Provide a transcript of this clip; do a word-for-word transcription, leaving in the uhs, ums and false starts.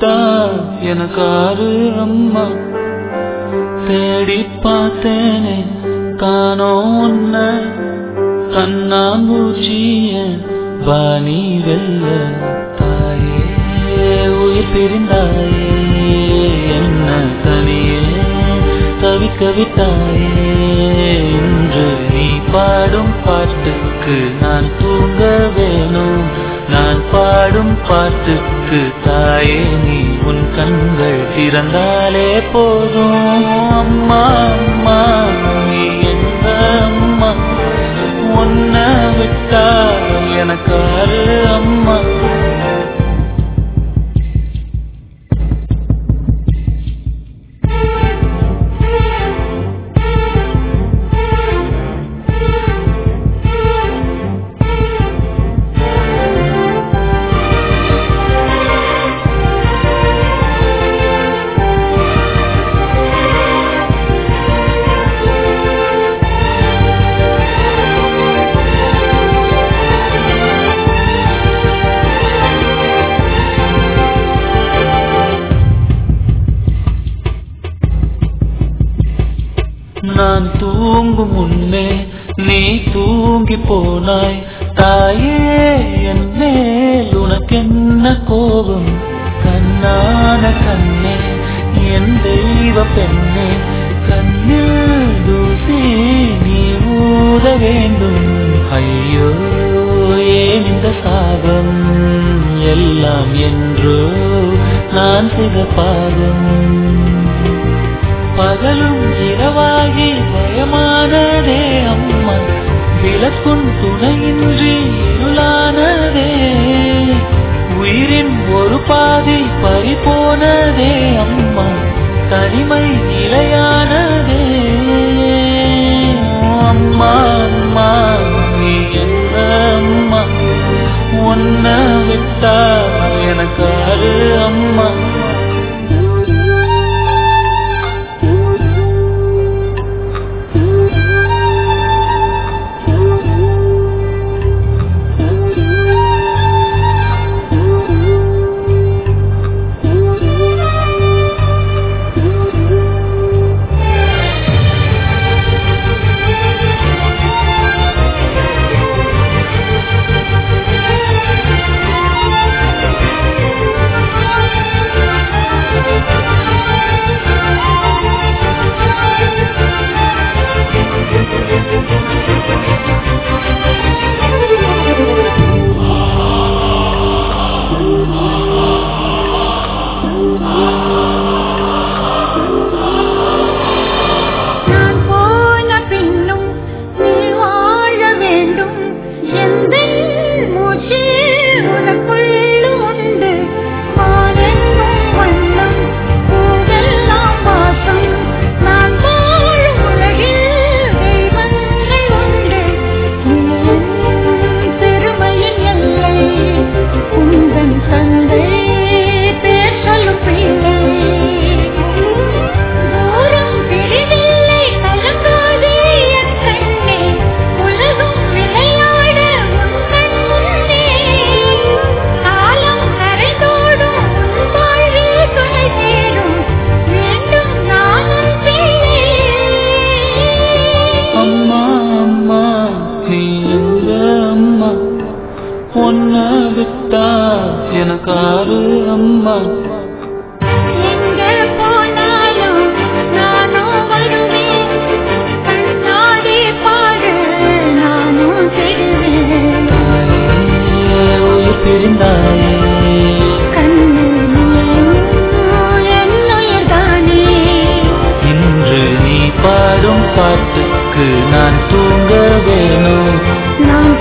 விட்டா எனக்காரு அம்மா. தேடி பார்த்தேனே காணோம் உன்ன, கண்ணாம்பூச்சிய வாணி வெல்ல. தாயே உயிர் பிரிந்தாயே என்ன தனியே தவிக்க விட்டாயே. இன்று நீ பாடும் பாட்டுக்கு நான் தூங்க வேணும். நான் பாடும் பாட்டுக்கு தாயே நீ உன் கண்கள் திறந்தாலே போதும். அம்மா அம்மா நீ எந்த அம்மா, உன்னை விட்டா எனக்காரு அம்மா. நான் தூங்கும் முன்னே நீ தூங்கி போனாய். தாயே என் மேல் உனக்கென்ன கோபம்? கண்ணான கண்ணே என் தெய்வ பெண்ணே, கண்ணில் தூசி நீ ஊத வேண்டும். ஐயோ ஏன் இந்த சாபம் எல்லாம் என்றோ நான் செய்த பாவம். பகலும் இரவாகி பயமானதே அம்மா, விளக்குன் துணையின்றி இருளானதே. உயிரின் ஒரு பாதி பறிபோனதே அம்மா, தனிமை நிலையானதே. அம்மா அம்மா நீ என்ன அம்மா, உன்னை விட்டா எனக்காரு அம்மா. உன்னை விட்டா எனக்காரு அம்மா. எங்கே போனாலும் நானும் வருவேன், கண்ணாடி பாரு நானும் தெரிவேன். உயிர் பிரிந்தாயே கண்ணு என்னுயிர் தானே. இன்று நீ பாடும் பாட்டுக்கு நான் தூங்க வேணும். நான்